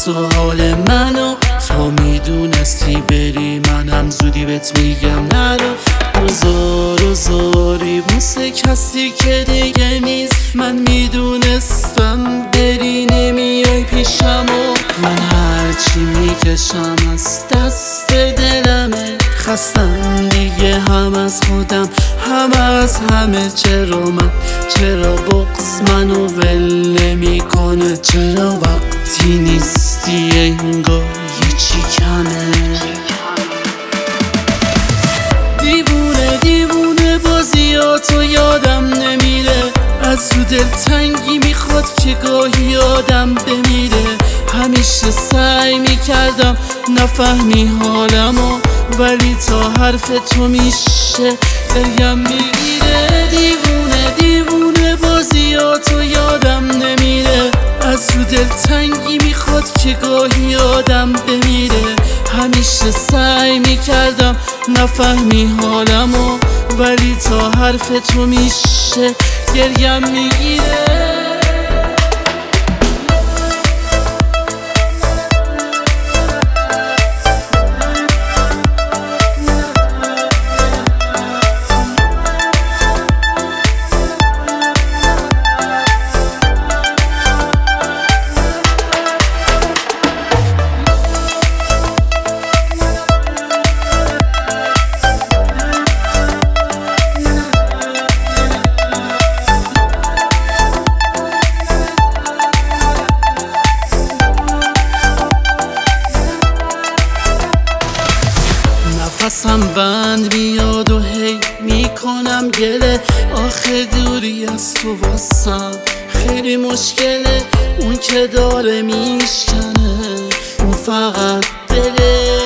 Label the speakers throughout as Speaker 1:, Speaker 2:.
Speaker 1: تو حال منو تو میدونستی بری، منم زودی بهت میگم نرو. زاری مثل کسی که دیگه نیست. من میدونستم بری نمیای پیشم و من هرچی میکشم از دست دلمه. خستم دیگه هم از خودم هم از همه. چرا بغض منو ول نمیکنه؟ چرا وقتی نیستی انگار یه چی کمه؟ دیوونه بازیاتو یادم نمیره. از رو دلتنگی میخواد که گاهی آدم بمیره. همیشه سعی میکردم نفهمی حالمو، ولی تا حرف تو میشه دلم میگیره. دیوونه بازیاتو یادم نمیره. از رو دلتنگی میخواد که گاهی آدم بمیره. همیشه سعی میکردم نفهمی حالمو، ولی تا حرف تو میشه گریم میگیره. نفسم بند میاد و هی میکنم گله. آخه دوری از تو واسم خیلی مشکله. اون که داره میشکنه اون فقط دله.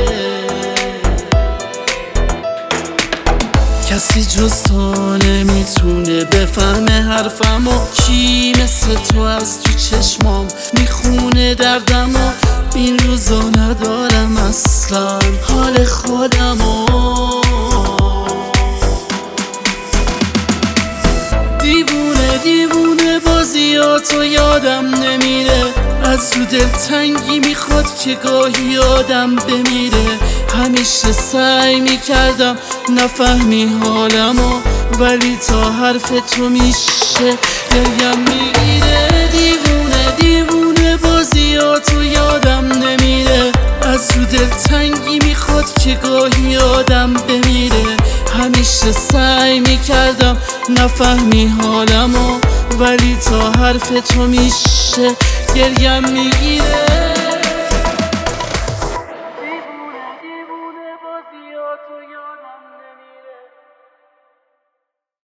Speaker 1: کسی جز تو نمیتونه بفهمه حرفمو. کی مثل تو از تو چشمام میخونه دردمو؟ این روزا ندارم اصلا حال خودمو. دیوونه بازیاتو یادم نمیره. از رو دلتنگی میخواد که گاهی آدم بمیره. همیشه سعی میکردم نفهمی حالمو، ولی تا حرف تو میشه گریم میگیره. دیوونه بازیاتو یادم نمیره. از رو دلتنگی میخواد که گاهی آدم بمیره. همیشه سعی میکردم نفهمی حالمو، ولی تا حرف تو میشه گریم میگیره.